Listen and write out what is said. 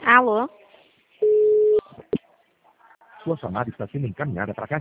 Alô? Sua chamada está sendo encaminhada para a caixa.